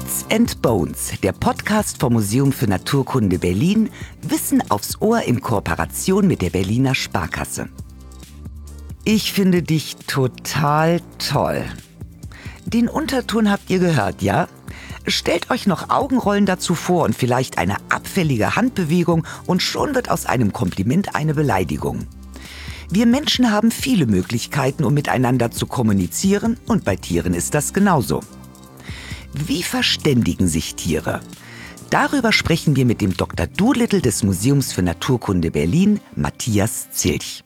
Beats and Bones, der Podcast vom Museum für Naturkunde Berlin, Wissen aufs Ohr in Kooperation mit der Berliner Sparkasse. Ich finde dich total toll. Den Unterton habt ihr gehört, ja? Stellt euch noch Augenrollen dazu vor und vielleicht eine abfällige Handbewegung und schon wird aus einem Kompliment eine Beleidigung. Wir Menschen haben viele Möglichkeiten, um miteinander zu kommunizieren, und bei Tieren ist das genauso. Wie verständigen sich Tiere? Darüber sprechen wir mit dem Dr. Dolittle des Museums für Naturkunde Berlin, Matthias Zilch.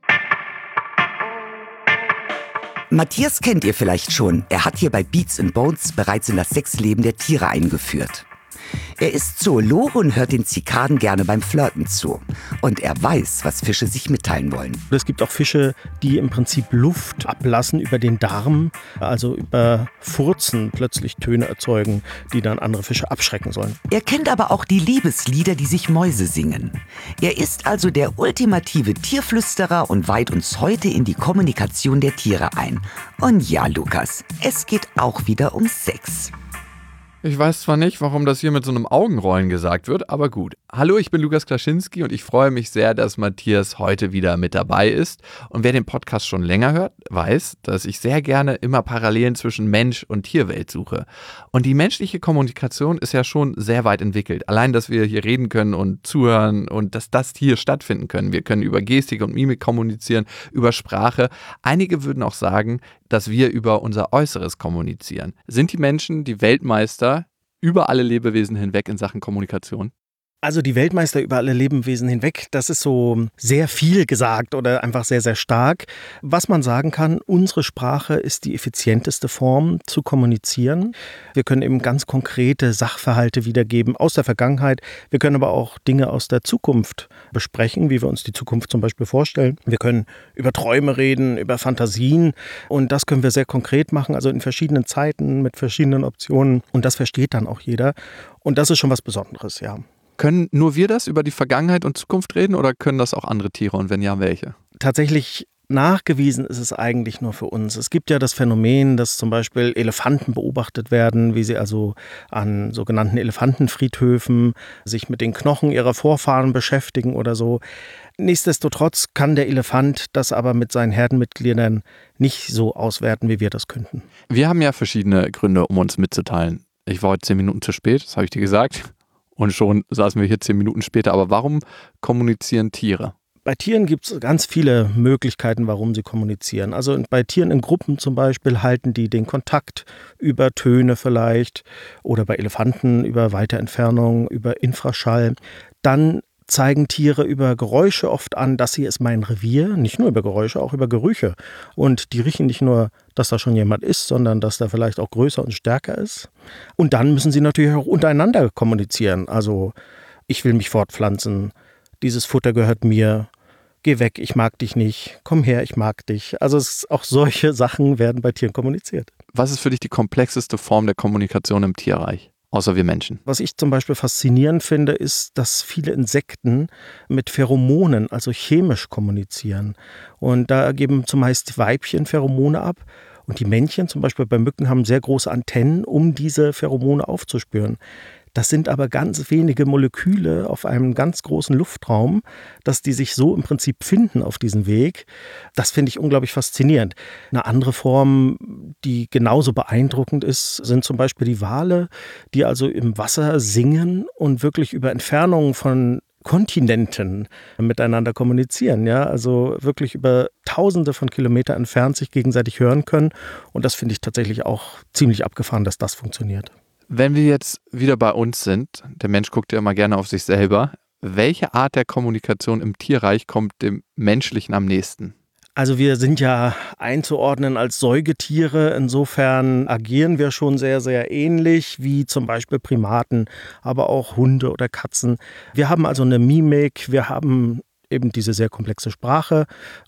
Matthias kennt ihr vielleicht schon. Er hat hier bei Beats and Bones bereits in das Sexleben der Tiere eingeführt. Er ist Zoologe und hört den Zikaden gerne beim Flirten zu. Und er weiß, was Fische sich mitteilen wollen. Es gibt auch Fische, die im Prinzip Luft ablassen über den Darm, also über Furzen plötzlich Töne erzeugen, die dann andere Fische abschrecken sollen. Er kennt aber auch die Liebeslieder, die sich Mäuse singen. Er ist also der ultimative Tierflüsterer und weiht uns heute in die Kommunikation der Tiere ein. Und ja, Lukas, es geht auch wieder um Sex. Ich weiß zwar nicht, warum das hier mit so einem Augenrollen gesagt wird, aber gut. Hallo, ich bin Lukas Klaschinski und ich freue mich sehr, dass Matthias heute wieder mit dabei ist. Und wer den Podcast schon länger hört, weiß, dass ich sehr gerne immer Parallelen zwischen Mensch und Tierwelt suche. Und die menschliche Kommunikation ist ja schon sehr weit entwickelt. Allein, dass wir hier reden können und zuhören und dass das hier stattfinden können. Wir können über Gestik und Mimik kommunizieren, über Sprache. Einige würden auch sagen, dass wir über unser Äußeres kommunizieren. Sind die Menschen die Weltmeister über alle Lebewesen hinweg in Sachen Kommunikation? Also die Weltmeister über alle Lebewesen hinweg, das ist so sehr viel gesagt oder einfach sehr, sehr stark. Was man sagen kann, unsere Sprache ist die effizienteste Form zu kommunizieren. Wir können eben ganz konkrete Sachverhalte wiedergeben aus der Vergangenheit. Wir können aber auch Dinge aus der Zukunft besprechen, wie wir uns die Zukunft zum Beispiel vorstellen. Wir können über Träume reden, über Fantasien, und das können wir sehr konkret machen, also in verschiedenen Zeiten mit verschiedenen Optionen, und das versteht dann auch jeder, und das ist schon was Besonderes, ja. Können nur wir das über die Vergangenheit und Zukunft reden oder können das auch andere Tiere, und wenn ja, welche? Tatsächlich nachgewiesen ist es eigentlich nur für uns. Es gibt ja das Phänomen, dass zum Beispiel Elefanten beobachtet werden, wie sie also an sogenannten Elefantenfriedhöfen sich mit den Knochen ihrer Vorfahren beschäftigen oder so. Nichtsdestotrotz kann der Elefant das aber mit seinen Herdenmitgliedern nicht so auswerten, wie wir das könnten. Wir haben ja verschiedene Gründe, um uns mitzuteilen. Ich war heute 10 Minuten zu spät, das habe ich dir gesagt. Und schon saßen wir hier 10 Minuten später. Aber warum kommunizieren Tiere? Bei Tieren gibt es ganz viele Möglichkeiten, warum sie kommunizieren. Also bei Tieren in Gruppen zum Beispiel halten die den Kontakt über Töne vielleicht, oder bei Elefanten über weite Entfernung, über Infraschall. Dann zeigen Tiere über Geräusche oft an, das hier ist mein Revier. Nicht nur über Geräusche, auch über Gerüche. Und die riechen nicht nur, dass da schon jemand ist, sondern dass da vielleicht auch größer und stärker ist. Und dann müssen sie natürlich auch untereinander kommunizieren. Also ich will mich fortpflanzen, dieses Futter gehört mir, geh weg, ich mag dich nicht, komm her, ich mag dich. Also auch solche Sachen werden bei Tieren kommuniziert. Was ist für dich die komplexeste Form der Kommunikation im Tierreich? Außer wir Menschen. Was ich zum Beispiel faszinierend finde, ist, dass viele Insekten mit Pheromonen, also chemisch kommunizieren. Und da geben zumeist Weibchen Pheromone ab. Und die Männchen, zum Beispiel bei Mücken, haben sehr große Antennen, um diese Pheromone aufzuspüren. Das sind aber ganz wenige Moleküle auf einem ganz großen Luftraum, dass die sich so im Prinzip finden auf diesem Weg. Das finde ich unglaublich faszinierend. Eine andere Form, die genauso beeindruckend ist, sind zum Beispiel die Wale, die also im Wasser singen und wirklich über Entfernungen von Kontinenten miteinander kommunizieren, ja, also wirklich über Tausende von Kilometern entfernt sich gegenseitig hören können, und das finde ich tatsächlich auch ziemlich abgefahren, dass das funktioniert. Wenn wir jetzt wieder bei uns sind, der Mensch guckt ja immer gerne auf sich selber, welche Art der Kommunikation im Tierreich kommt dem Menschlichen am nächsten? Also wir sind ja einzuordnen als Säugetiere, insofern agieren wir schon sehr, sehr ähnlich wie zum Beispiel Primaten, aber auch Hunde oder Katzen. Wir haben also eine Mimik, wir haben eben diese sehr komplexe Sprache,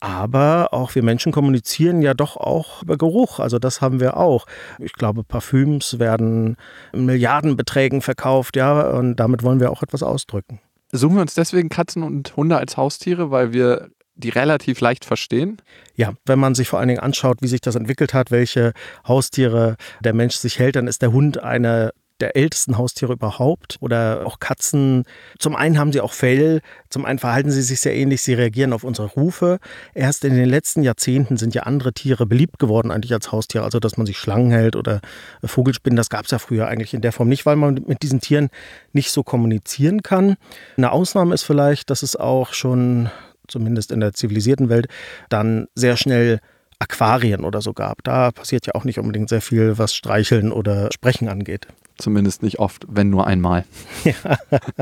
aber auch wir Menschen kommunizieren ja doch auch über Geruch, also das haben wir auch. Ich glaube, Parfüms werden in Milliardenbeträgen verkauft, ja, und damit wollen wir auch etwas ausdrücken. Suchen wir uns deswegen Katzen und Hunde als Haustiere, weil wir die relativ leicht verstehen? Ja, wenn man sich vor allen Dingen anschaut, wie sich das entwickelt hat, welche Haustiere der Mensch sich hält, dann ist der Hund eine der ältesten Haustiere überhaupt. Oder auch Katzen. Zum einen haben sie auch Fell, zum einen verhalten sie sich sehr ähnlich, sie reagieren auf unsere Rufe. Erst in den letzten Jahrzehnten sind ja andere Tiere beliebt geworden eigentlich als Haustiere. Also dass man sich Schlangen hält oder Vogelspinnen, das gab es ja früher eigentlich in der Form nicht, weil man mit diesen Tieren nicht so kommunizieren kann. Eine Ausnahme ist vielleicht, dass es auch schon, zumindest in der zivilisierten Welt, dann sehr schnell Aquarien oder so gab. Da passiert ja auch nicht unbedingt sehr viel, was Streicheln oder Sprechen angeht. Zumindest nicht oft, wenn nur einmal. Ja.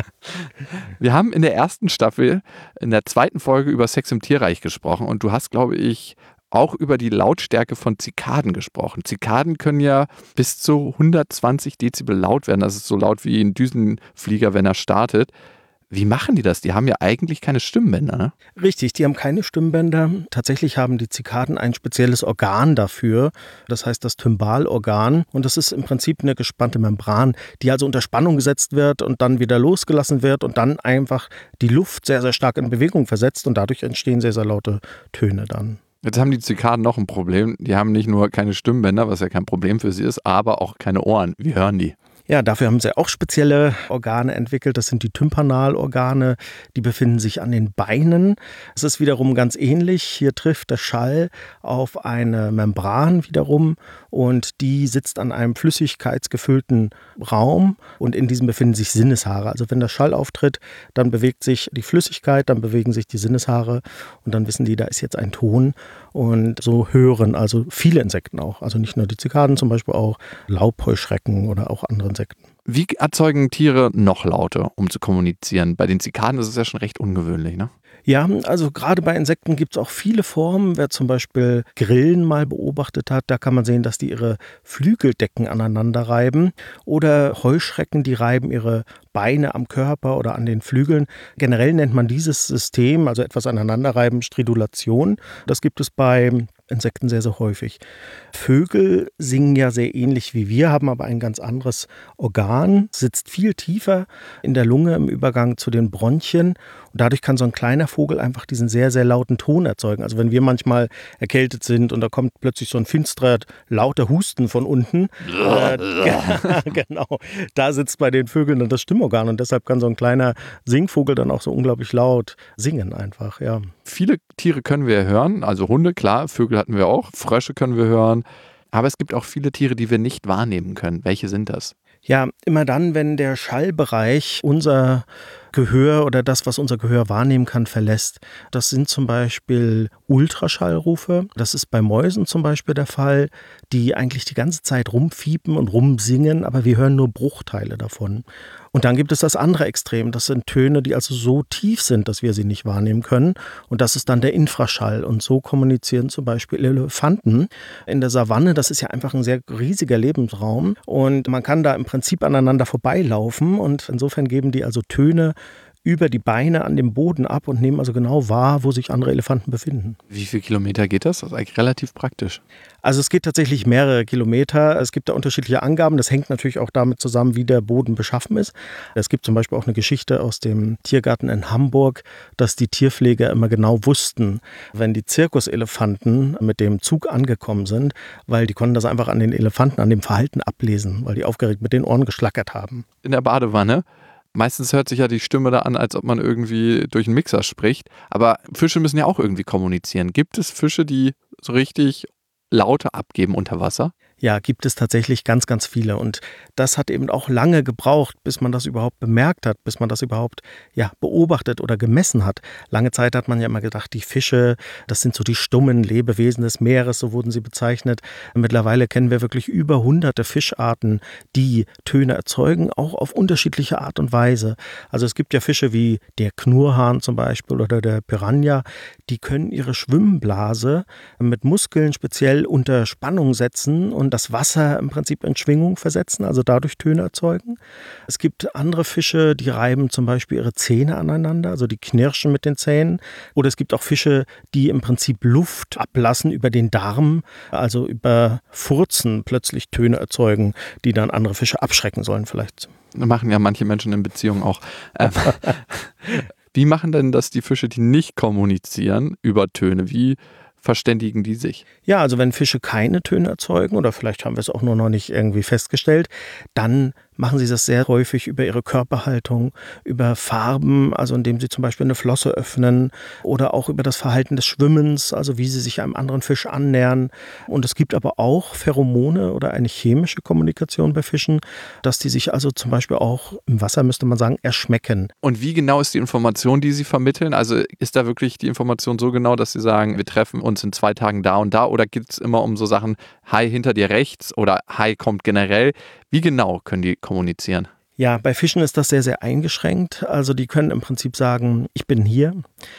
Wir haben in der ersten Staffel, in der zweiten Folge über Sex im Tierreich gesprochen und du hast, glaube ich, auch über die Lautstärke von Zikaden gesprochen. Zikaden können ja bis zu 120 Dezibel laut werden. Das ist so laut wie ein Düsenflieger, wenn er startet. Wie machen die das? Die haben ja eigentlich keine Stimmbänder, ne? Richtig, die haben keine Stimmbänder. Tatsächlich haben die Zikaden ein spezielles Organ dafür. Das heißt das Tymbalorgan. Und das ist im Prinzip eine gespannte Membran, die also unter Spannung gesetzt wird und dann wieder losgelassen wird und dann einfach die Luft sehr, sehr stark in Bewegung versetzt. Und dadurch entstehen sehr, sehr laute Töne dann. Jetzt haben die Zikaden noch ein Problem. Die haben nicht nur keine Stimmbänder, was ja kein Problem für sie ist, aber auch keine Ohren. Wie hören die? Ja, dafür haben sie auch spezielle Organe entwickelt. Das sind die Tympanalorgane. Die befinden sich an den Beinen. Es ist wiederum ganz ähnlich. Hier trifft der Schall auf eine Membran wiederum und die sitzt an einem flüssigkeitsgefüllten Raum und in diesem befinden sich Sinneshaare. Also wenn der Schall auftritt, dann bewegt sich die Flüssigkeit, dann bewegen sich die Sinneshaare und dann wissen die, da ist jetzt ein Ton. Und so hören also viele Insekten auch. Also nicht nur die Zikaden, zum Beispiel auch Laubheuschrecken oder auch andere Insekten. Wie erzeugen Tiere noch Laute, um zu kommunizieren? Bei den Zikaden ist es ja schon recht ungewöhnlich, ne? Ja, also gerade bei Insekten gibt es auch viele Formen. Wer zum Beispiel Grillen mal beobachtet hat, da kann man sehen, dass die ihre Flügeldecken aneinander reiben. Oder Heuschrecken, die reiben ihre Beine am Körper oder an den Flügeln. Generell nennt man dieses System, also etwas aneinanderreiben, Stridulation. Das gibt es bei Insekten sehr, sehr häufig. Vögel singen ja sehr ähnlich wie wir, haben aber ein ganz anderes Organ, sitzt viel tiefer in der Lunge im Übergang zu den Bronchien. Und dadurch kann so ein kleiner Vogel einfach diesen sehr, sehr lauten Ton erzeugen. Also wenn wir manchmal erkältet sind und da kommt plötzlich so ein finsterer, lauter Husten von unten, genau, da sitzt bei den Vögeln dann das Stimmorgan und deshalb kann so ein kleiner Singvogel dann auch so unglaublich laut singen einfach, ja. Viele Tiere können wir hören, also Hunde, klar, Vögel hatten wir auch, Frösche können wir hören, aber es gibt auch viele Tiere, die wir nicht wahrnehmen können. Welche sind das? Ja, immer dann, wenn der Schallbereich unser Gehör oder das, was unser Gehör wahrnehmen kann, verlässt. Das sind zum Beispiel Ultraschallrufe. Das ist bei Mäusen zum Beispiel der Fall, die eigentlich die ganze Zeit rumfiepen und rumsingen, aber wir hören nur Bruchteile davon. Und dann gibt es das andere Extrem. Das sind Töne, die also so tief sind, dass wir sie nicht wahrnehmen können. Und das ist dann der Infraschall. Und so kommunizieren zum Beispiel Elefanten in der Savanne. Das ist ja einfach ein sehr riesiger Lebensraum. Und man kann da im Prinzip aneinander vorbeilaufen. Und insofern geben die also Töne über die Beine an dem Boden ab und nehmen also genau wahr, wo sich andere Elefanten befinden. Wie viele Kilometer geht das? Das ist eigentlich relativ praktisch. Also es geht tatsächlich mehrere Kilometer. Es gibt da unterschiedliche Angaben. Das hängt natürlich auch damit zusammen, wie der Boden beschaffen ist. Es gibt zum Beispiel auch eine Geschichte aus dem Tiergarten in Hamburg, dass die Tierpfleger immer genau wussten, wenn die Zirkuselefanten mit dem Zug angekommen sind, weil die konnten das einfach an den Elefanten, an dem Verhalten ablesen, weil die aufgeregt mit den Ohren geschlackert haben. In der Badewanne. Meistens hört sich ja die Stimme da an, als ob man irgendwie durch einen Mixer spricht. Aber Fische müssen ja auch irgendwie kommunizieren. Gibt es Fische, die so richtig Laute abgeben unter Wasser? Ja, gibt es tatsächlich ganz, ganz viele. Und das hat eben auch lange gebraucht, bis man das überhaupt bemerkt hat, bis man das überhaupt beobachtet oder gemessen hat. Lange Zeit hat man ja immer gedacht, die Fische, das sind so die stummen Lebewesen des Meeres, so wurden sie bezeichnet. Mittlerweile kennen wir wirklich über hunderte Fischarten, die Töne erzeugen, auch auf unterschiedliche Art und Weise. Also es gibt ja Fische wie der Knurrhahn zum Beispiel oder der Piranha, die können ihre Schwimmblase mit Muskeln speziell unter Spannung setzen und das Wasser im Prinzip in Schwingung versetzen, also dadurch Töne erzeugen. Es gibt andere Fische, die reiben zum Beispiel ihre Zähne aneinander, also die knirschen mit den Zähnen. Oder es gibt auch Fische, die im Prinzip Luft ablassen über den Darm, also über Furzen plötzlich Töne erzeugen, die dann andere Fische abschrecken sollen vielleicht. Das machen ja manche Menschen in Beziehungen auch. Wie machen denn das die Fische, die nicht kommunizieren über Töne? Wie verständigen die sich? Ja, also wenn Fische keine Töne erzeugen oder vielleicht haben wir es auch nur noch nicht irgendwie festgestellt, dann machen sie das sehr häufig über ihre Körperhaltung, über Farben, also indem sie zum Beispiel eine Flosse öffnen oder auch über das Verhalten des Schwimmens, also wie sie sich einem anderen Fisch annähern. Und es gibt aber auch Pheromone oder eine chemische Kommunikation bei Fischen, dass die sich also zum Beispiel auch im Wasser, müsste man sagen, erschmecken. Und wie genau ist die Information, die Sie vermitteln? Also ist da wirklich die Information so genau, dass Sie sagen, wir treffen uns in 2 Tagen da und da? Oder geht es immer um so Sachen, Hai hinter dir rechts oder Hai kommt generell? Wie genau können die kommunizieren? Ja, bei Fischen ist das sehr, sehr eingeschränkt. Also die können im Prinzip sagen, ich bin hier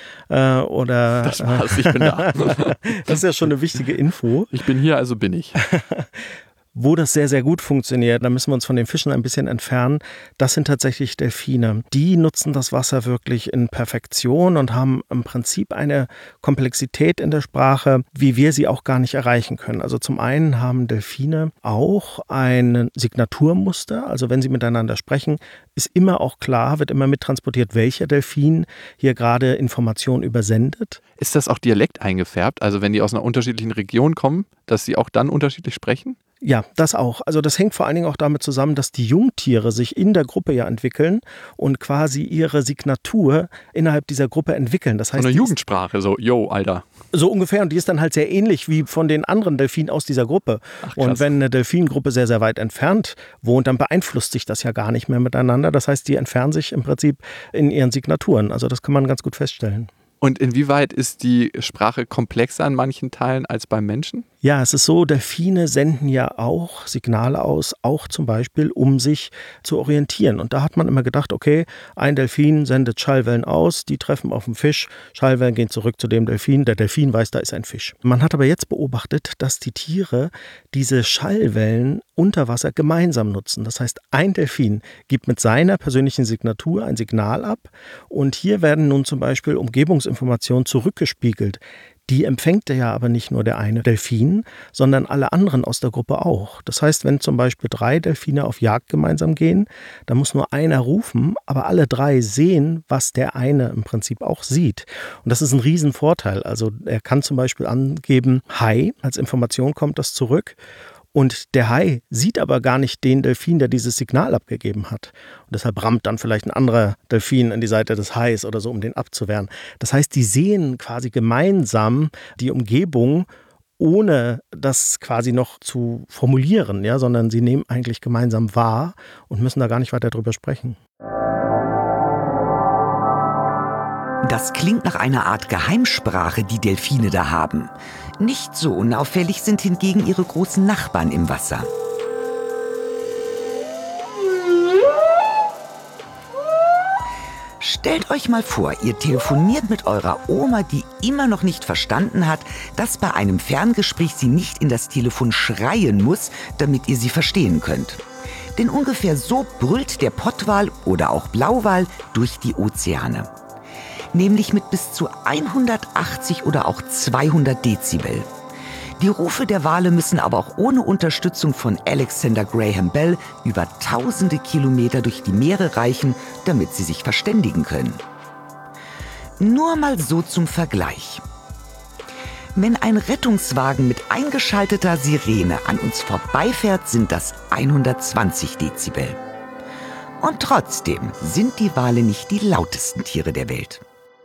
oder... Das war's, ich bin da. Das ist ja schon eine wichtige Info. Ich bin hier, also bin ich. Wo das sehr, sehr gut funktioniert, da müssen wir uns von den Fischen ein bisschen entfernen, das sind tatsächlich Delfine. Die nutzen das Wasser wirklich in Perfektion und haben im Prinzip eine Komplexität in der Sprache, wie wir sie auch gar nicht erreichen können. Also zum einen haben Delfine auch ein Signaturmuster, also wenn sie miteinander sprechen, ist immer auch klar, wird immer mittransportiert, welcher Delfin hier gerade Informationen übersendet. Ist das auch Dialekt eingefärbt? Also wenn die aus einer unterschiedlichen Region kommen, dass sie auch dann unterschiedlich sprechen? Ja, das auch. Also das hängt vor allen Dingen auch damit zusammen, dass die Jungtiere sich in der Gruppe ja entwickeln und quasi ihre Signatur innerhalb dieser Gruppe entwickeln. Das heißt, so eine Jugendsprache, so, yo, Alter. So ungefähr. Und die ist dann halt sehr ähnlich wie von den anderen Delfinen aus dieser Gruppe. Ach, und wenn eine Delfingruppe sehr, sehr weit entfernt wohnt, dann beeinflusst sich das ja gar nicht mehr miteinander. Das heißt, die entfernen sich im Prinzip in ihren Signaturen. Also das kann man ganz gut feststellen. Und inwieweit ist die Sprache komplexer an manchen Teilen als beim Menschen? Ja, es ist so, Delfine senden ja auch Signale aus, auch zum Beispiel, um sich zu orientieren. Und da hat man immer gedacht, okay, ein Delfin sendet Schallwellen aus, die treffen auf den Fisch, Schallwellen gehen zurück zu dem Delfin, der Delfin weiß, da ist ein Fisch. Man hat aber jetzt beobachtet, dass die Tiere diese Schallwellen unter Wasser gemeinsam nutzen. Das heißt, ein Delfin gibt mit seiner persönlichen Signatur ein Signal ab und hier werden nun zum Beispiel Umgebungsinformationen zurückgespiegelt. Die empfängt ja aber nicht nur der eine Delfin, sondern alle anderen aus der Gruppe auch. Das heißt, wenn zum Beispiel 3 Delfine auf Jagd gemeinsam gehen, dann muss nur einer rufen, aber alle 3 sehen, was der eine im Prinzip auch sieht. Und das ist ein Riesenvorteil. Also er kann zum Beispiel angeben, Hai, als Information kommt das zurück. Und der Hai sieht aber gar nicht den Delfin, der dieses Signal abgegeben hat. Und deshalb rammt dann vielleicht ein anderer Delfin an die Seite des Hais oder so, um den abzuwehren. Das heißt, die sehen quasi gemeinsam die Umgebung, ohne das quasi noch zu formulieren, ja, sondern sie nehmen eigentlich gemeinsam wahr und müssen da gar nicht weiter drüber sprechen. Das klingt nach einer Art Geheimsprache, die Delfine da haben. Nicht so unauffällig sind hingegen ihre großen Nachbarn im Wasser. Stellt euch mal vor, ihr telefoniert mit eurer Oma, die immer noch nicht verstanden hat, dass bei einem Ferngespräch sie nicht in das Telefon schreien muss, damit ihr sie verstehen könnt. Denn ungefähr so brüllt der Pottwal oder auch Blauwal durch die Ozeane. Nämlich mit bis zu 180 oder auch 200 Dezibel. Die Rufe der Wale müssen aber auch ohne Unterstützung von Alexander Graham Bell über tausende Kilometer durch die Meere reichen, damit sie sich verständigen können. Nur mal so zum Vergleich. Wenn ein Rettungswagen mit eingeschalteter Sirene an uns vorbeifährt, sind das 120 Dezibel. Und trotzdem sind die Wale nicht die lautesten Tiere der Welt.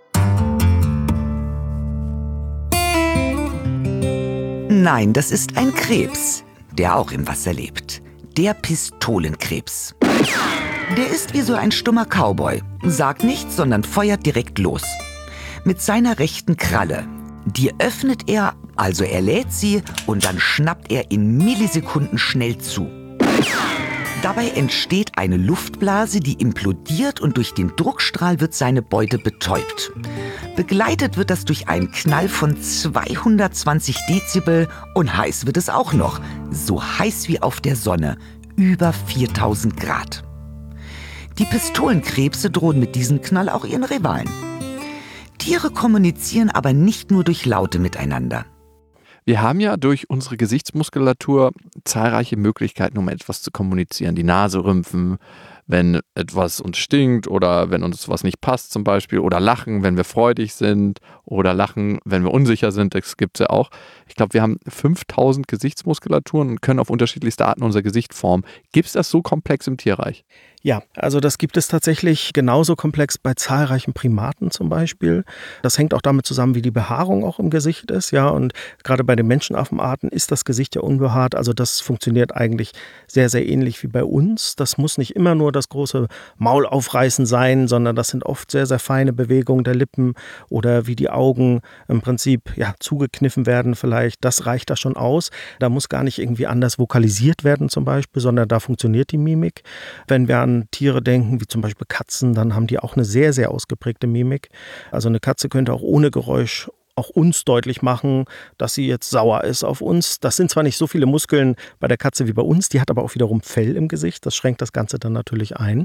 Nein, das ist ein Krebs, der auch im Wasser lebt. Der Pistolenkrebs. Der ist wie so ein stummer Cowboy. Sagt nichts, sondern feuert direkt los. Mit seiner rechten Kralle. Die öffnet er, also er lädt sie und dann schnappt er in Millisekunden schnell zu. Dabei entsteht eine Luftblase, die implodiert und durch den Druckstrahl wird seine Beute betäubt. Begleitet wird das durch einen Knall von 220 Dezibel und heiß wird es auch noch. So heiß wie auf der Sonne, über 4000 Grad. Die Pistolenkrebse drohen mit diesem Knall auch ihren Rivalen. Tiere kommunizieren aber nicht nur durch Laute miteinander. Wir haben ja durch unsere Gesichtsmuskulatur zahlreiche Möglichkeiten, um etwas zu kommunizieren. Die Nase rümpfen, wenn etwas uns stinkt oder wenn uns was nicht passt zum Beispiel, oder lachen, wenn wir freudig sind, oder lachen, wenn wir unsicher sind, das gibt es ja auch. Ich glaube, wir haben 5000 Gesichtsmuskulaturen und können auf unterschiedlichste Arten unser Gesicht formen. Gibt es das so komplex im Tierreich? Ja, also das gibt es tatsächlich genauso komplex bei zahlreichen Primaten zum Beispiel. Das hängt auch damit zusammen, wie die Behaarung auch im Gesicht ist, ja. Und gerade bei den Menschenaffenarten ist das Gesicht ja unbehaart. Also das funktioniert eigentlich sehr, sehr ähnlich wie bei uns. Das muss nicht immer nur das große Maulaufreißen sein, sondern das sind oft sehr, sehr feine Bewegungen der Lippen oder wie die Augen im Prinzip ja zugekniffen werden vielleicht. Das reicht da schon aus. Da muss gar nicht irgendwie anders vokalisiert werden zum Beispiel, sondern da funktioniert die Mimik. Wenn wir an Tiere denken, wie zum Beispiel Katzen, dann haben die auch eine sehr, sehr ausgeprägte Mimik. Also eine Katze könnte auch ohne Geräusch auch uns deutlich machen, dass sie jetzt sauer ist auf uns. Das sind zwar nicht so viele Muskeln bei der Katze wie bei uns, die hat aber auch wiederum Fell im Gesicht. Das schränkt das Ganze dann natürlich ein.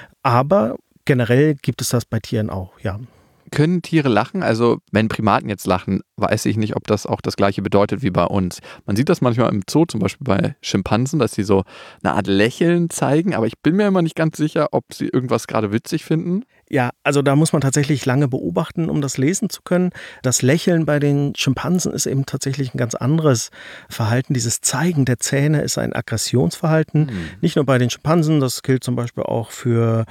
Aber generell gibt es das bei Tieren auch, ja. Können Tiere lachen? Also wenn Primaten jetzt lachen, weiß ich nicht, ob das auch das Gleiche bedeutet wie bei uns. Man sieht das manchmal im Zoo, zum Beispiel bei Schimpansen, dass sie so eine Art Lächeln zeigen, aber ich bin mir immer nicht ganz sicher, ob sie irgendwas gerade witzig finden. Ja, also da muss man tatsächlich lange beobachten, um das lesen zu können. Das Lächeln bei den Schimpansen ist eben tatsächlich ein ganz anderes Verhalten. Dieses Zeigen der Zähne ist ein Aggressionsverhalten. Nicht nur bei den Schimpansen, das gilt zum Beispiel auch für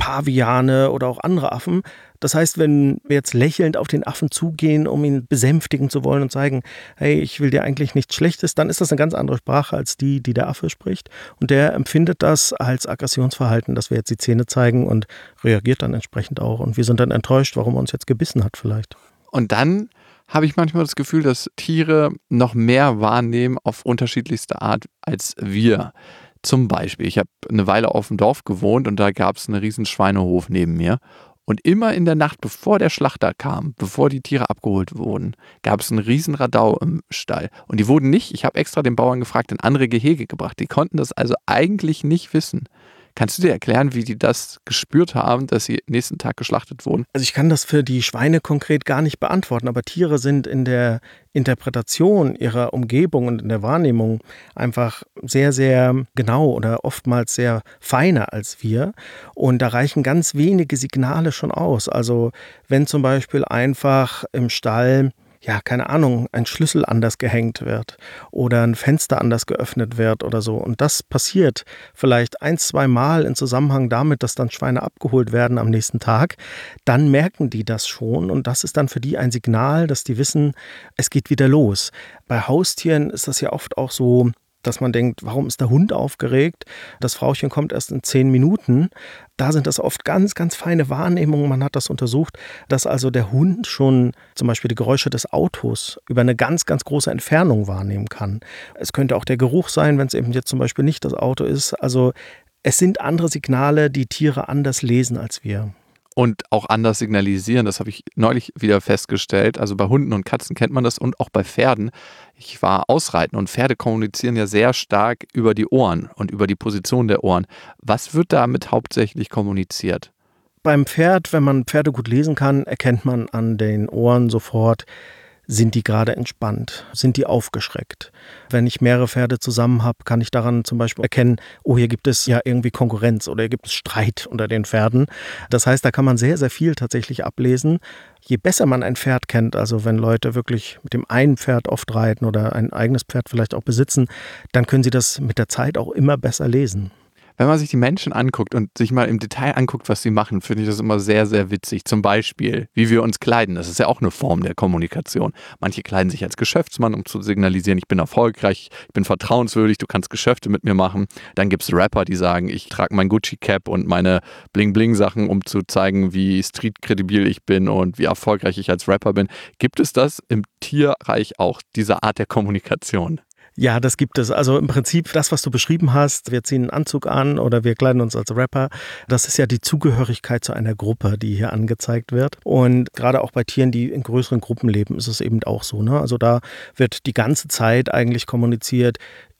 Paviane oder auch andere Affen. Das heißt, wenn wir jetzt lächelnd auf den Affen zugehen, um ihn besänftigen zu wollen und zeigen, hey, ich will dir eigentlich nichts Schlechtes, dann ist das eine ganz andere Sprache als die der Affe spricht. Und der empfindet das als Aggressionsverhalten, dass wir jetzt die Zähne zeigen und reagiert dann entsprechend auch. Und wir sind dann enttäuscht, warum er uns jetzt gebissen hat vielleicht. Und dann habe ich manchmal das Gefühl, dass Tiere noch mehr wahrnehmen auf unterschiedlichste Art als wir. Zum Beispiel, ich habe eine Weile auf dem Dorf gewohnt und da gab es einen riesen Schweinehof neben mir. Und immer in der Nacht, bevor der Schlachter kam, bevor die Tiere abgeholt wurden, gab es einen riesen Radau im Stall. Und die wurden nicht, ich habe extra den Bauern gefragt, in andere Gehege gebracht. Die konnten das also eigentlich nicht wissen. Kannst du dir erklären, wie die das gespürt haben, dass sie nächsten Tag geschlachtet wurden? Also ich kann das für die Schweine konkret gar nicht beantworten, aber Tiere sind in der Interpretation ihrer Umgebung und in der Wahrnehmung einfach sehr, sehr genau oder oftmals sehr feiner als wir. Und da reichen ganz wenige Signale schon aus. Also wenn zum Beispiel einfach im Stall keine Ahnung, ein Schlüssel anders gehängt wird oder ein Fenster anders geöffnet wird oder so. Und das passiert vielleicht 1-2 Mal in Zusammenhang damit, dass dann Schweine abgeholt werden am nächsten Tag. Dann merken die das schon und das ist dann für die ein Signal, dass die wissen, es geht wieder los. Bei Haustieren ist das ja oft auch so, dass man denkt, warum ist der Hund aufgeregt? Das Frauchen kommt erst in 10 Minuten. Da sind das oft ganz, ganz feine Wahrnehmungen. Man hat das untersucht, dass also der Hund schon zum Beispiel die Geräusche des Autos über eine ganz, ganz große Entfernung wahrnehmen kann. Es könnte auch der Geruch sein, wenn es eben jetzt zum Beispiel nicht das Auto ist. Also es sind andere Signale, die Tiere anders lesen als wir. Und auch anders signalisieren, das habe ich neulich wieder festgestellt. Also bei Hunden und Katzen kennt man das und auch bei Pferden. Ich war ausreiten und Pferde kommunizieren ja sehr stark über die Ohren und über die Position der Ohren. Was wird damit hauptsächlich kommuniziert? Beim Pferd, wenn man Pferde gut lesen kann, erkennt man an den Ohren sofort, sind die gerade entspannt? Sind die aufgeschreckt? Wenn ich mehrere Pferde zusammen habe, kann ich daran zum Beispiel erkennen, oh, hier gibt es ja irgendwie Konkurrenz oder hier gibt es Streit unter den Pferden. Das heißt, da kann man sehr, sehr viel tatsächlich ablesen. Je besser man ein Pferd kennt, also wenn Leute wirklich mit dem einen Pferd oft reiten oder ein eigenes Pferd vielleicht auch besitzen, dann können sie das mit der Zeit auch immer besser lesen. Wenn man sich die Menschen anguckt und sich mal im Detail anguckt, was sie machen, finde ich das immer sehr, sehr witzig. Zum Beispiel, wie wir uns kleiden. Das ist ja auch eine Form der Kommunikation. Manche kleiden sich als Geschäftsmann, um zu signalisieren, ich bin erfolgreich, ich bin vertrauenswürdig, du kannst Geschäfte mit mir machen. Dann gibt es Rapper, die sagen, ich trage mein Gucci-Cap und meine Bling-Bling-Sachen, um zu zeigen, wie street-kredibil ich bin und wie erfolgreich ich als Rapper bin. Gibt es das im Tierreich auch, diese Art der Kommunikation? Ja, das gibt es. Also im Prinzip das, was du beschrieben hast, wir ziehen einen Anzug an oder wir kleiden uns als Rapper, das ist ja die Zugehörigkeit zu einer Gruppe, die hier angezeigt wird. Und gerade auch bei Tieren, die in größeren Gruppen leben, ist es eben auch so, ne? Also da wird die ganze Zeit eigentlich kommuniziert,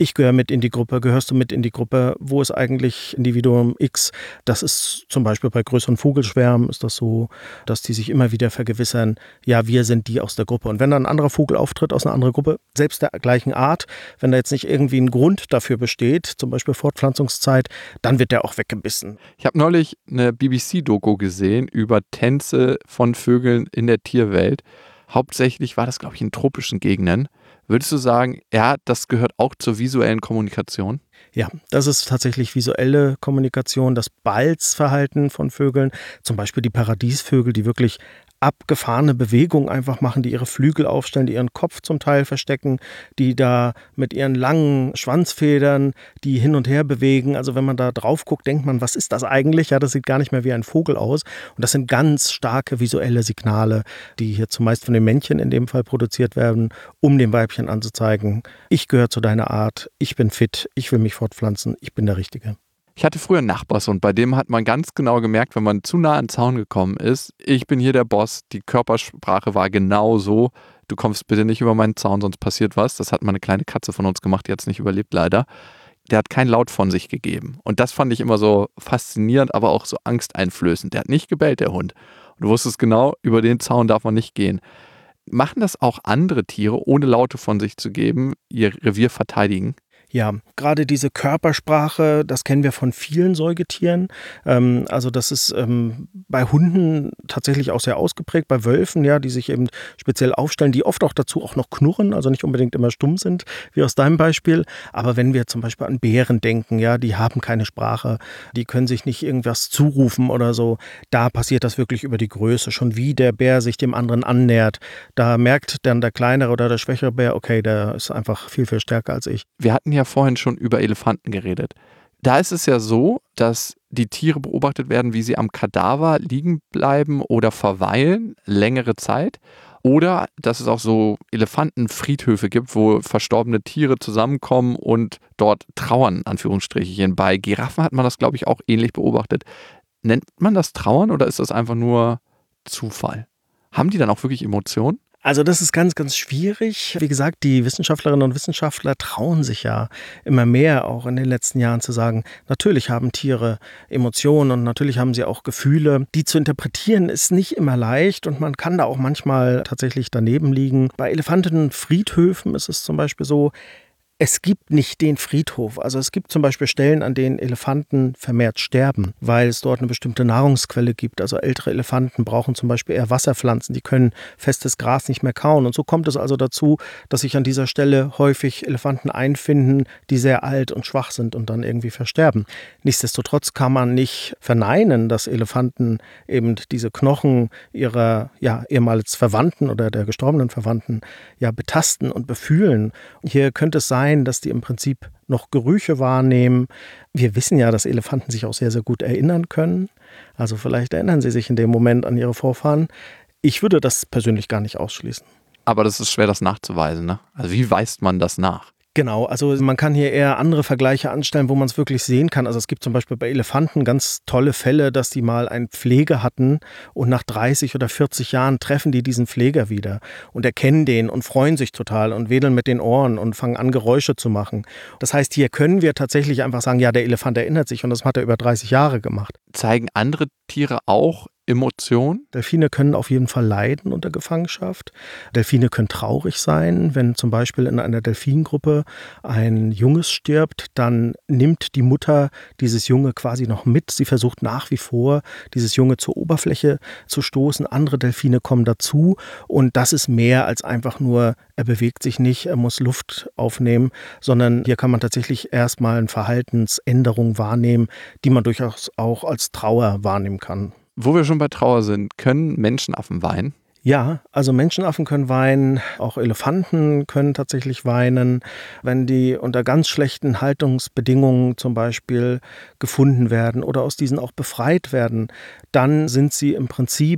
ich gehöre mit in die Gruppe, gehörst du mit in die Gruppe, wo ist eigentlich Individuum X? Das ist zum Beispiel bei größeren Vogelschwärmen ist das so, dass die sich immer wieder vergewissern, ja, wir sind die aus der Gruppe. Und wenn dann ein anderer Vogel auftritt aus einer anderen Gruppe, selbst der gleichen Art, wenn da jetzt nicht irgendwie ein Grund dafür besteht, zum Beispiel Fortpflanzungszeit, dann wird der auch weggebissen. Ich habe neulich eine BBC-Doku gesehen über Tänze von Vögeln in der Tierwelt. Hauptsächlich war das, glaube ich, in tropischen Gegenden. Würdest du sagen, ja, das gehört auch zur visuellen Kommunikation? Ja, das ist tatsächlich visuelle Kommunikation, das Balzverhalten von Vögeln, zum Beispiel die Paradiesvögel, die wirklich abgefahrene Bewegungen einfach machen, die ihre Flügel aufstellen, die ihren Kopf zum Teil verstecken, die da mit ihren langen Schwanzfedern, die hin und her bewegen. Also wenn man da drauf guckt, denkt man, was ist das eigentlich? Ja, das sieht gar nicht mehr wie ein Vogel aus. Und das sind ganz starke visuelle Signale, die hier zumeist von den Männchen in dem Fall produziert werden, um dem Weibchen anzuzeigen, ich gehöre zu deiner Art, ich bin fit, ich will mich fortpflanzen, ich bin der Richtige. Ich hatte früher einen Nachbarshund, bei dem hat man ganz genau gemerkt, wenn man zu nah an den Zaun gekommen ist, ich bin hier der Boss, die Körpersprache war genau so, du kommst bitte nicht über meinen Zaun, sonst passiert was. Das hat mal eine kleine Katze von uns gemacht, die hat es nicht überlebt leider. Der hat kein Laut von sich gegeben und das fand ich immer so faszinierend, aber auch so angsteinflößend. Der hat nicht gebellt, der Hund. Und du wusstest genau, über den Zaun darf man nicht gehen. Machen das auch andere Tiere, ohne Laute von sich zu geben, ihr Revier verteidigen? Ja, gerade diese Körpersprache, das kennen wir von vielen Säugetieren. Also das ist bei Hunden tatsächlich auch sehr ausgeprägt, bei Wölfen, ja, die sich eben speziell aufstellen, die oft auch dazu auch noch knurren, also nicht unbedingt immer stumm sind, wie aus deinem Beispiel. Aber wenn wir zum Beispiel an Bären denken, ja, die haben keine Sprache, die können sich nicht irgendwas zurufen oder so, da passiert das wirklich über die Größe. Schon wie der Bär sich dem anderen annähert, da merkt dann der kleinere oder der schwächere Bär, okay, der ist einfach viel, viel stärker als ich. Wir hatten ja vorhin schon über Elefanten geredet. Da ist es ja so, dass die Tiere beobachtet werden, wie sie am Kadaver liegen bleiben oder verweilen, längere Zeit. Oder dass es auch so Elefantenfriedhöfe gibt, wo verstorbene Tiere zusammenkommen und dort trauern, in Anführungsstrichen. Bei Giraffen hat man das, glaube ich, auch ähnlich beobachtet. Nennt man das Trauern oder ist das einfach nur Zufall? Haben die dann auch wirklich Emotionen? Also das ist ganz, ganz schwierig. Wie gesagt, die Wissenschaftlerinnen und Wissenschaftler trauen sich ja immer mehr auch in den letzten Jahren zu sagen, natürlich haben Tiere Emotionen und natürlich haben sie auch Gefühle. Die zu interpretieren ist nicht immer leicht und man kann da auch manchmal tatsächlich daneben liegen. Bei Elefantenfriedhöfen ist es zum Beispiel so, es gibt nicht den Friedhof. Also es gibt zum Beispiel Stellen, an denen Elefanten vermehrt sterben, weil es dort eine bestimmte Nahrungsquelle gibt. Also ältere Elefanten brauchen zum Beispiel eher Wasserpflanzen, die können festes Gras nicht mehr kauen. Und so kommt es also dazu, dass sich an dieser Stelle häufig Elefanten einfinden, die sehr alt und schwach sind und dann irgendwie versterben. Nichtsdestotrotz kann man nicht verneinen, dass Elefanten eben diese Knochen ihrer ehemals Verwandten oder der gestorbenen Verwandten betasten und befühlen. Hier könnte es sein, dass die im Prinzip noch Gerüche wahrnehmen. Wir wissen ja, dass Elefanten sich auch sehr, sehr gut erinnern können. Also vielleicht erinnern sie sich in dem Moment an ihre Vorfahren. Ich würde das persönlich gar nicht ausschließen. Aber das ist schwer, das nachzuweisen, ne? Also wie weist man das nach? Genau, also man kann hier eher andere Vergleiche anstellen, wo man es wirklich sehen kann. Also es gibt zum Beispiel bei Elefanten ganz tolle Fälle, dass die mal einen Pfleger hatten und nach 30 oder 40 Jahren treffen die diesen Pfleger wieder und erkennen den und freuen sich total und wedeln mit den Ohren und fangen an, Geräusche zu machen. Das heißt, hier können wir tatsächlich einfach sagen, ja, der Elefant erinnert sich und das hat er über 30 Jahre gemacht. Zeigen andere Tiere auch Emotionen? Delfine können auf jeden Fall leiden unter Gefangenschaft. Delfine können traurig sein. Wenn zum Beispiel in einer Delfingruppe ein Junges stirbt, dann nimmt die Mutter dieses Junge quasi noch mit. Sie versucht nach wie vor, dieses Junge zur Oberfläche zu stoßen. Andere Delfine kommen dazu und das ist mehr als einfach nur, er bewegt sich nicht, er muss Luft aufnehmen, sondern hier kann man tatsächlich erstmal eine Verhaltensänderung wahrnehmen, die man durchaus auch als Trauer wahrnehmen kann. Wo wir schon bei Trauer sind, können Menschenaffen weinen? Ja, also Menschenaffen können weinen, auch Elefanten können tatsächlich weinen. Wenn die unter ganz schlechten Haltungsbedingungen zum Beispiel gefunden werden oder aus diesen auch befreit werden, dann sind sie im Prinzip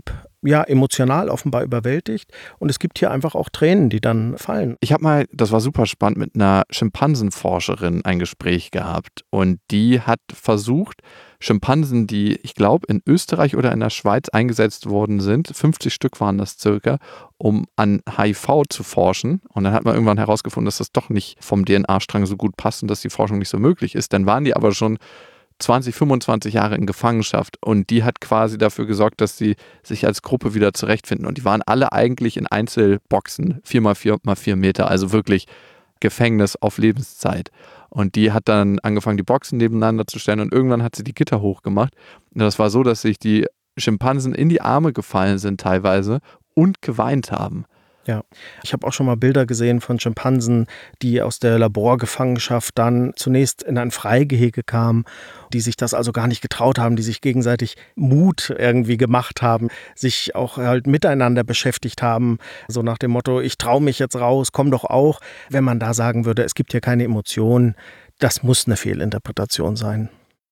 emotional offenbar überwältigt. Und es gibt hier einfach auch Tränen, die dann fallen. Ich habe mal, das war super spannend, mit einer Schimpansenforscherin ein Gespräch gehabt. Und die hat versucht, Schimpansen, die, ich glaube, in Österreich oder in der Schweiz eingesetzt worden sind, 50 Stück waren das circa, um an HIV zu forschen. Und dann hat man irgendwann herausgefunden, dass das doch nicht vom DNA-Strang so gut passt und dass die Forschung nicht so möglich ist. Dann waren die aber schon 20, 25 Jahre in Gefangenschaft und die hat quasi dafür gesorgt, dass sie sich als Gruppe wieder zurechtfinden. Und die waren alle eigentlich in Einzelboxen, 4x4x4 Meter, also wirklich Gefängnis auf Lebenszeit. Und die hat dann angefangen, die Boxen nebeneinander zu stellen und irgendwann hat sie die Gitter hochgemacht. Und das war so, dass sich die Schimpansen in die Arme gefallen sind teilweise und geweint haben. Ja, ich habe auch schon mal Bilder gesehen von Schimpansen, die aus der Laborgefangenschaft dann zunächst in ein Freigehege kamen, die sich das also gar nicht getraut haben, die sich gegenseitig Mut irgendwie gemacht haben, sich auch halt miteinander beschäftigt haben, so nach dem Motto, ich traue mich jetzt raus, komm doch auch. Wenn man da sagen würde, es gibt hier keine Emotionen, das muss eine Fehlinterpretation sein.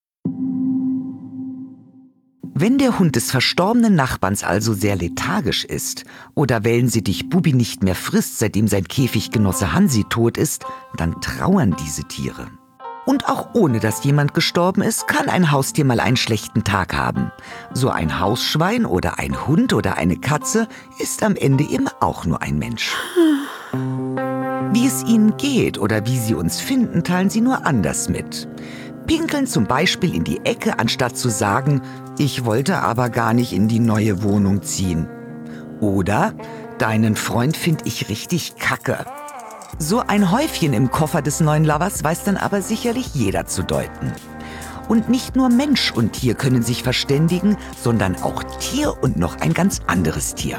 Wenn der Hund des verstorbenen Nachbarns also sehr lethargisch ist oder Wellensittichbubi Bubi nicht mehr frisst, seitdem sein Käfiggenosse Hansi tot ist, dann trauern diese Tiere. Und auch ohne dass jemand gestorben ist, kann ein Haustier mal einen schlechten Tag haben. So ein Hausschwein oder ein Hund oder eine Katze ist am Ende eben auch nur ein Mensch. Wie es ihnen geht oder wie sie uns finden, teilen sie nur anders mit. Pinkeln zum Beispiel in die Ecke, anstatt zu sagen, ich wollte aber gar nicht in die neue Wohnung ziehen. Oder, deinen Freund find ich richtig kacke. So ein Häufchen im Koffer des neuen Lovers weiß dann aber sicherlich jeder zu deuten. Und nicht nur Mensch und Tier können sich verständigen, sondern auch Tier und noch ein ganz anderes Tier.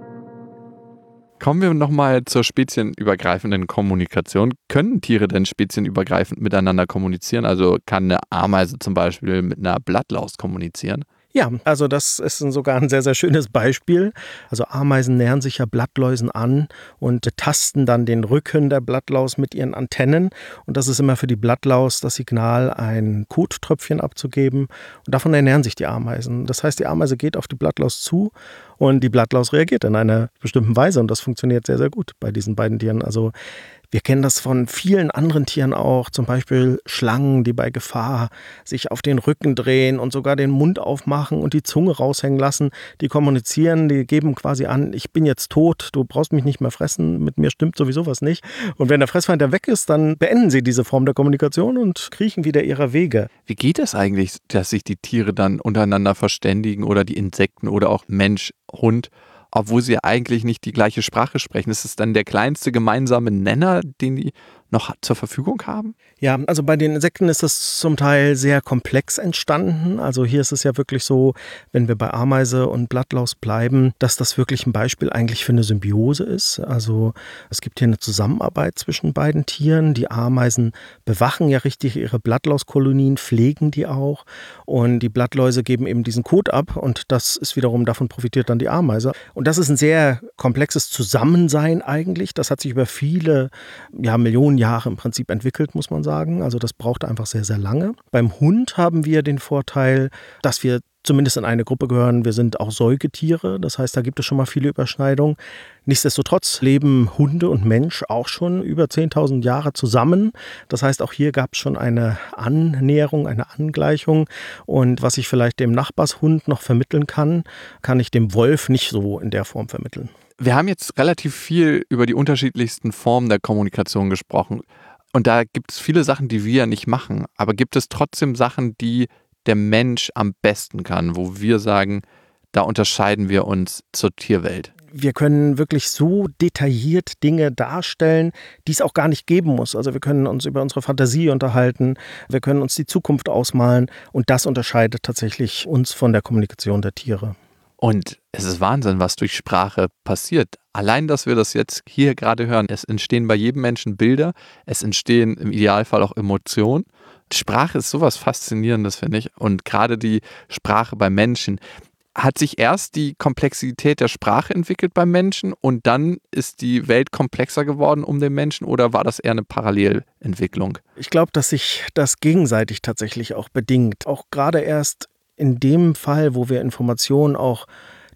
Kommen wir nochmal zur spezienübergreifenden Kommunikation. Können Tiere denn spezienübergreifend miteinander kommunizieren? Also kann eine Ameise zum Beispiel mit einer Blattlaus kommunizieren? Ja, also das ist sogar ein sehr, sehr schönes Beispiel. Also Ameisen nähern sich ja Blattläusen an und tasten dann den Rücken der Blattlaus mit ihren Antennen. Und das ist immer für die Blattlaus das Signal, ein Kottröpfchen abzugeben. Und davon ernähren sich die Ameisen. Das heißt, die Ameise geht auf die Blattlaus zu und die Blattlaus reagiert in einer bestimmten Weise. Und das funktioniert sehr, sehr gut bei diesen beiden Tieren. Also wir kennen das von vielen anderen Tieren auch, zum Beispiel Schlangen, die bei Gefahr sich auf den Rücken drehen und sogar den Mund aufmachen und die Zunge raushängen lassen. Die kommunizieren, die geben quasi an, ich bin jetzt tot, du brauchst mich nicht mehr fressen, mit mir stimmt sowieso was nicht. Und wenn der Fressfeind da weg ist, dann beenden sie diese Form der Kommunikation und kriechen wieder ihrer Wege. Wie geht es eigentlich, dass sich die Tiere dann untereinander verständigen oder die Insekten oder auch Mensch, Hund, obwohl sie eigentlich nicht die gleiche Sprache sprechen? Ist es dann der kleinste gemeinsame Nenner, den die noch zur Verfügung haben? Ja, also bei den Insekten ist das zum Teil sehr komplex entstanden. Also hier ist es ja wirklich so, wenn wir bei Ameise und Blattlaus bleiben, dass das wirklich ein Beispiel eigentlich für eine Symbiose ist. Also es gibt hier eine Zusammenarbeit zwischen beiden Tieren. Die Ameisen bewachen ja richtig ihre Blattlauskolonien, pflegen die auch. Und die Blattläuse geben eben diesen Kot ab und das ist wiederum, davon profitiert dann die Ameise. Und das ist ein sehr komplexes Zusammensein eigentlich. Das hat sich über viele Millionen Jahre im Prinzip entwickelt, muss man sagen. Also das braucht einfach sehr, sehr lange. Beim Hund haben wir den Vorteil, dass wir zumindest in eine Gruppe gehören. Wir sind auch Säugetiere, das heißt, da gibt es schon mal viele Überschneidungen. Nichtsdestotrotz leben Hunde und Mensch auch schon über 10.000 Jahre zusammen. Das heißt, auch hier gab es schon eine Annäherung, eine Angleichung. Und was ich vielleicht dem Nachbarshund noch vermitteln kann, kann ich dem Wolf nicht so in der Form vermitteln. Wir haben jetzt relativ viel über die unterschiedlichsten Formen der Kommunikation gesprochen. Und da gibt es viele Sachen, die wir nicht machen. Aber gibt es trotzdem Sachen, die der Mensch am besten kann, wo wir sagen, da unterscheiden wir uns zur Tierwelt? Wir können wirklich so detailliert Dinge darstellen, die es auch gar nicht geben muss. Also wir können uns über unsere Fantasie unterhalten, wir können uns die Zukunft ausmalen und das unterscheidet tatsächlich uns von der Kommunikation der Tiere. Und es ist Wahnsinn, was durch Sprache passiert. Allein, dass wir das jetzt hier gerade hören, es entstehen bei jedem Menschen Bilder, es entstehen im Idealfall auch Emotionen. Sprache ist sowas Faszinierendes, finde ich. Und gerade die Sprache bei Menschen. Hat sich erst die Komplexität der Sprache entwickelt beim Menschen und dann ist die Welt komplexer geworden um den Menschen oder war das eher eine Parallelentwicklung? Ich glaube, dass sich das gegenseitig tatsächlich auch bedingt. Auch gerade erst in dem Fall, wo wir Informationen auch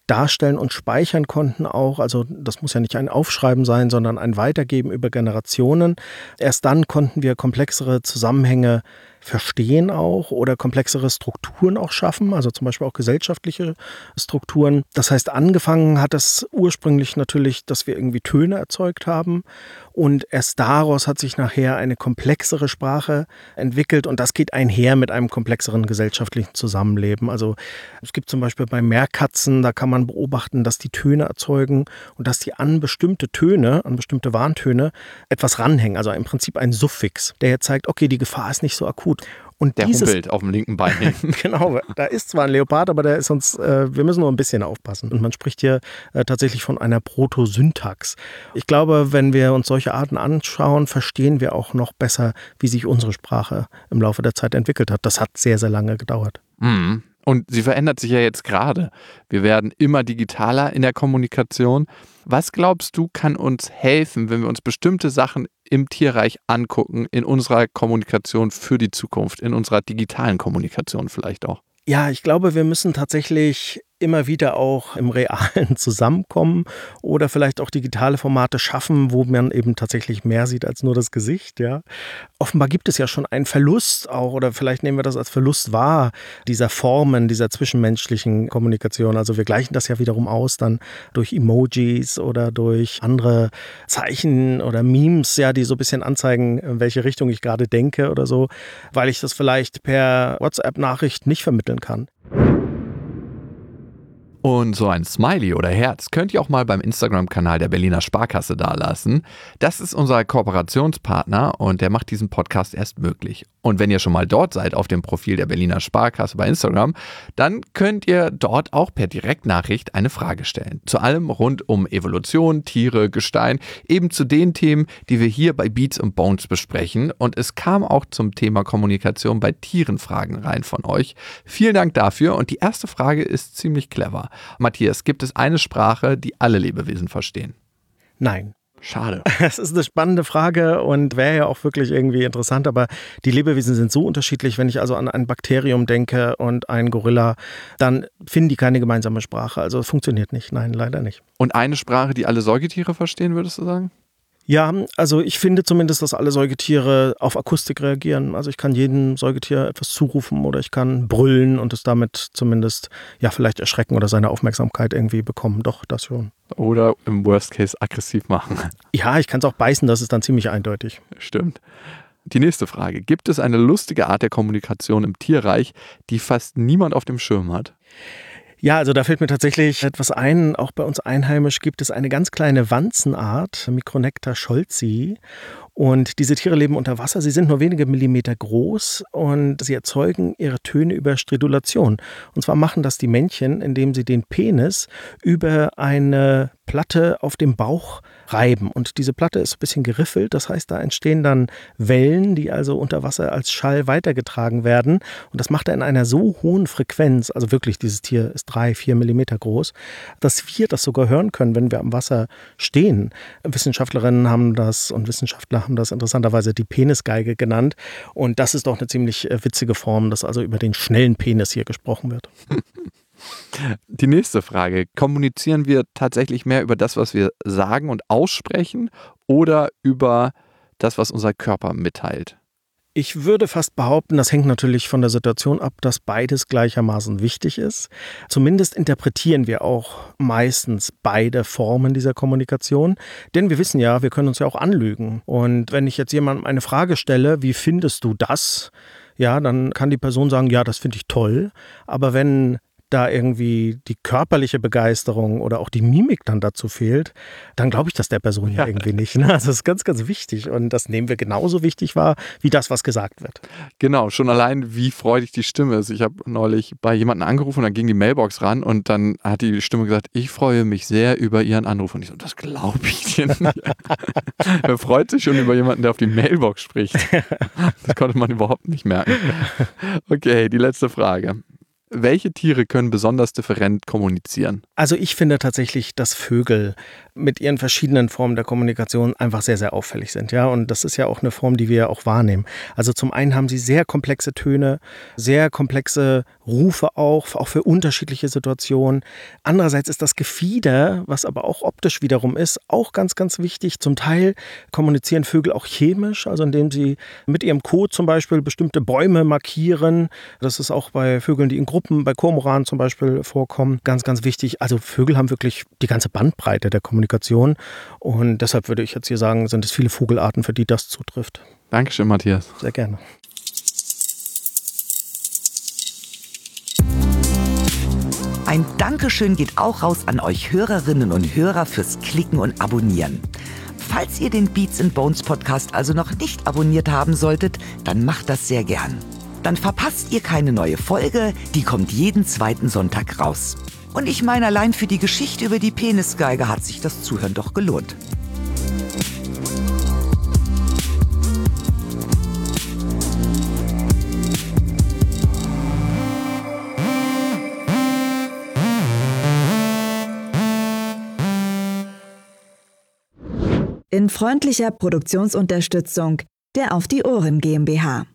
darstellen und speichern konnten auch. Also das muss ja nicht ein Aufschreiben sein, sondern ein Weitergeben über Generationen. Erst dann konnten wir komplexere Zusammenhänge verstehen auch oder komplexere Strukturen auch schaffen, also zum Beispiel auch gesellschaftliche Strukturen. Das heißt, angefangen hat es ursprünglich natürlich, dass wir irgendwie Töne erzeugt haben und erst daraus hat sich nachher eine komplexere Sprache entwickelt und das geht einher mit einem komplexeren gesellschaftlichen Zusammenleben. Also es gibt zum Beispiel bei Meerkatzen, da kann man beobachten, dass die Töne erzeugen und dass die an bestimmte Töne, an bestimmte Warntöne etwas ranhängen, also im Prinzip ein Suffix, der jetzt zeigt, okay, die Gefahr ist nicht so akut. Und der humpelt auf dem linken Bein. Genau, da ist zwar ein Leopard, aber der ist uns, wir müssen nur ein bisschen aufpassen. Und man spricht hier tatsächlich von einer Protosyntax. Ich glaube, wenn wir uns solche Arten anschauen, verstehen wir auch noch besser, wie sich unsere Sprache im Laufe der Zeit entwickelt hat. Das hat sehr, sehr lange gedauert. Mhm. Und sie verändert sich ja jetzt gerade. Wir werden immer digitaler in der Kommunikation. Was glaubst du, kann uns helfen, wenn wir uns bestimmte Sachen im Tierreich angucken, in unserer Kommunikation für die Zukunft, in unserer digitalen Kommunikation vielleicht auch? Ja, ich glaube, wir müssen tatsächlich immer wieder auch im Realen zusammenkommen oder vielleicht auch digitale Formate schaffen, wo man eben tatsächlich mehr sieht als nur das Gesicht. Ja. Offenbar gibt es ja schon einen Verlust auch, oder vielleicht nehmen wir das als Verlust wahr, dieser Formen, dieser zwischenmenschlichen Kommunikation. Also wir gleichen das ja wiederum aus dann durch Emojis oder durch andere Zeichen oder Memes, ja, die so ein bisschen anzeigen, in welche Richtung ich gerade denke oder so, weil ich das vielleicht per WhatsApp-Nachricht nicht vermitteln kann. Und so ein Smiley oder Herz könnt ihr auch mal beim Instagram-Kanal der Berliner Sparkasse dalassen. Das ist unser Kooperationspartner und der macht diesen Podcast erst möglich. Und wenn ihr schon mal dort seid, auf dem Profil der Berliner Sparkasse bei Instagram, dann könnt ihr dort auch per Direktnachricht eine Frage stellen. Zu allem rund um Evolution, Tiere, Gestein, eben zu den Themen, die wir hier bei Beats & Bones besprechen. Und es kam auch zum Thema Kommunikation bei Tieren Fragen rein von euch. Vielen Dank dafür. Und die erste Frage ist ziemlich clever. Matthias, gibt es eine Sprache, die alle Lebewesen verstehen? Nein. Schade. Das ist eine spannende Frage und wäre ja auch wirklich irgendwie interessant, aber die Lebewesen sind so unterschiedlich. Wenn ich also an ein Bakterium denke und einen Gorilla, dann finden die keine gemeinsame Sprache. Also es funktioniert nicht. Nein, leider nicht. Und eine Sprache, die alle Säugetiere verstehen, würdest du sagen? Ja, also ich finde zumindest, dass alle Säugetiere auf Akustik reagieren. Also ich kann jedem Säugetier etwas zurufen oder ich kann brüllen und es damit zumindest ja vielleicht erschrecken oder seine Aufmerksamkeit irgendwie bekommen. Doch, das schon. Oder im Worst Case aggressiv machen. Ja, ich kann es auch beißen, das ist dann ziemlich eindeutig. Stimmt. Die nächste Frage. Gibt es eine lustige Art der Kommunikation im Tierreich, die fast niemand auf dem Schirm hat? Ja, also da fällt mir tatsächlich etwas ein. Auch bei uns einheimisch gibt es eine ganz kleine Wanzenart, Micronecta scholzi. Und diese Tiere leben unter Wasser. Sie sind nur wenige Millimeter groß und sie erzeugen ihre Töne über Stridulation. Und zwar machen das die Männchen, indem sie den Penis über eine Platte auf dem Bauch reiben. Und diese Platte ist ein bisschen geriffelt. Das heißt, da entstehen dann Wellen, die also unter Wasser als Schall weitergetragen werden. Und das macht er in einer so hohen Frequenz, also wirklich, dieses Tier ist 3-4 Millimeter groß, dass wir das sogar hören können, wenn wir am Wasser stehen. Wissenschaftlerinnen haben das und Wissenschaftler haben das interessanterweise die Penisgeige genannt. Und das ist doch eine ziemlich witzige Form, dass also über den schnellen Penis hier gesprochen wird. Die nächste Frage. Kommunizieren wir tatsächlich mehr über das, was wir sagen und aussprechen oder über das, was unser Körper mitteilt? Ich würde fast behaupten, das hängt natürlich von der Situation ab, dass beides gleichermaßen wichtig ist. Zumindest interpretieren wir auch meistens beide Formen dieser Kommunikation. Denn wir wissen ja, wir können uns ja auch anlügen. Und wenn ich jetzt jemandem eine Frage stelle, wie findest du das? Ja, dann kann die Person sagen, ja, das finde ich toll. Aber wenn da irgendwie die körperliche Begeisterung oder auch die Mimik dann dazu fehlt, dann glaube ich das der Person ja irgendwie nicht. Ne? Also das ist ganz, ganz wichtig und das nehmen wir genauso wichtig wahr, wie das, was gesagt wird. Genau, schon allein, wie freudig die Stimme ist. Ich habe neulich bei jemandem angerufen und dann ging die Mailbox ran und dann hat die Stimme gesagt, ich freue mich sehr über Ihren Anruf. Und ich so, das glaube ich dir nicht. Er freut sich schon über jemanden, der auf die Mailbox spricht. Das konnte man überhaupt nicht merken. Okay, die letzte Frage. Welche Tiere können besonders different kommunizieren? Also ich finde tatsächlich, dass Vögel mit ihren verschiedenen Formen der Kommunikation einfach sehr, sehr auffällig sind. Ja? Und das ist ja auch eine Form, die wir auch wahrnehmen. Also zum einen haben sie sehr komplexe Töne, sehr komplexe Rufe auch für unterschiedliche Situationen. Andererseits ist das Gefieder, was aber auch optisch wiederum ist, auch ganz, ganz wichtig. Zum Teil kommunizieren Vögel auch chemisch, also indem sie mit ihrem Kot zum Beispiel bestimmte Bäume markieren. Das ist auch bei Vögeln, die in Gruppen, bei Kormoranen zum Beispiel vorkommen, ganz, ganz wichtig. Also Vögel haben wirklich die ganze Bandbreite der Kommunikation und deshalb würde ich jetzt hier sagen, sind es viele Vogelarten, für die das zutrifft. Dankeschön, Matthias. Sehr gerne. Ein Dankeschön geht auch raus an euch Hörerinnen und Hörer fürs Klicken und Abonnieren. Falls ihr den Beats & Bones Podcast also noch nicht abonniert haben solltet, dann macht das sehr gern. Dann verpasst ihr keine neue Folge, die kommt jeden zweiten Sonntag raus. Und ich meine, allein für die Geschichte über die Penisgeige hat sich das Zuhören doch gelohnt. In freundlicher Produktionsunterstützung der Auf die Ohren GmbH.